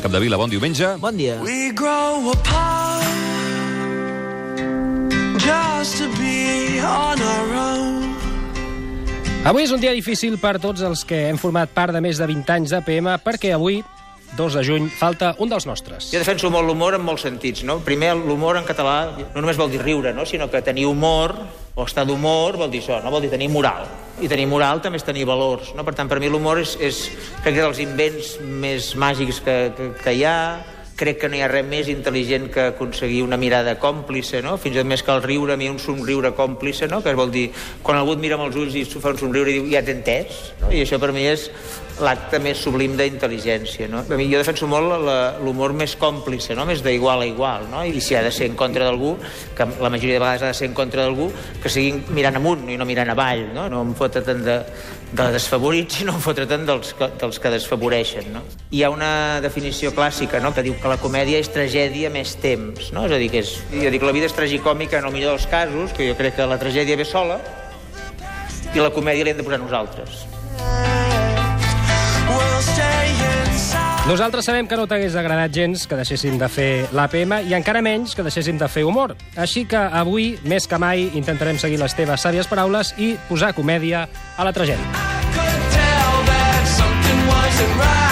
Carles Capdevila, bon diumenge. Bon dia. We grow apart just to be on our own. Avui és un dia difícil per tots els que hem format part de més de 20 anys d'APM, perquè avui, 2 de juny, falta un dels nostres. Jo defenso molt l'humor en molts sentits, no? Primer, l'humor en català no només vol dir riure, no? Sinó que tenir humor o estar d'humor vol dir això, no? Vol dir tenir moral. I tenir moral també és tenir valors, no? Per tant, per mi l'humor és crec que dels invents més màgics que hi ha. Crec que no hi ha res més intel·ligent que aconseguir una mirada còmplice, no? Fins i tot més que el riure, a mi un somriure còmplice, no? Que vol dir, quan algú et mira amb els ulls i fa un somriure i diu, ja t'he entès, no? I això per mi és l'acte més sublim d'intel·ligència, no? A mi jo defenso molt l'humor més còmplice, no? Més d'igual a igual, no? I si ha de ser en contra d'algú, que la majoria de vegades ha de ser en contra d'algú, que sigui mirant amunt i no mirant avall, no? No em fotre tant de desfavorits i no em fotre tant dels que desfavoreixen, no? Hi ha una definició clàssica, no?, que diu que la comèdia és tragèdia més temps, no? És a dir, jo dic, la vida és tragicòmica en el millor dels casos, que jo crec que la tragèdia ve sola, i la comèdia l'hem de posar nosaltres. Nosaltres sabem que no t'hagués agradat gens que deixéssim de fer l'APM i encara menys que deixéssim de fer humor. Així que avui, més que mai, intentarem seguir les teves sàvies paraules i posar comèdia a la tragèdia. I could tell that something wasn't right.